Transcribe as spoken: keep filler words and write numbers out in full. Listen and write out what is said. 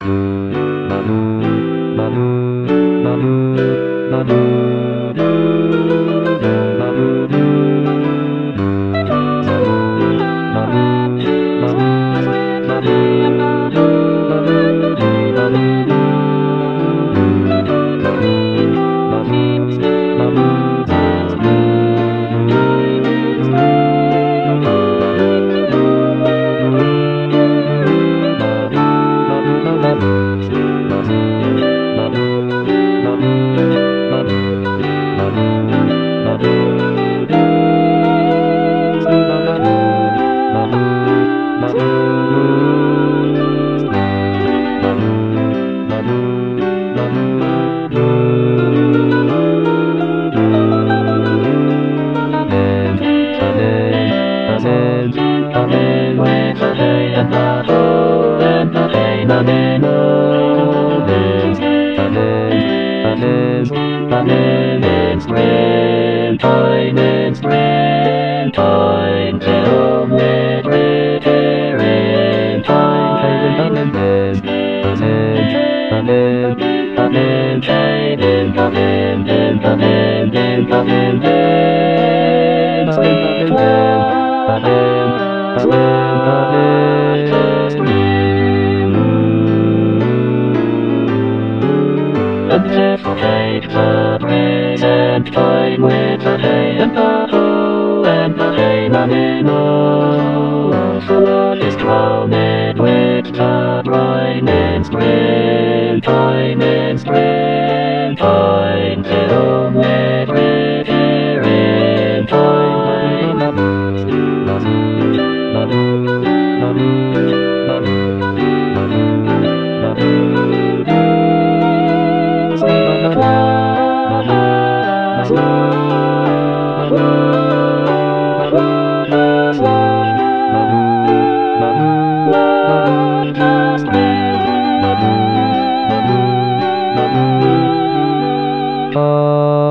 Anticipate the present time with the hay and the hoe and the hayman in all. The world is drowned with the brine in springtime, in springtime, till with repair in time. Uh...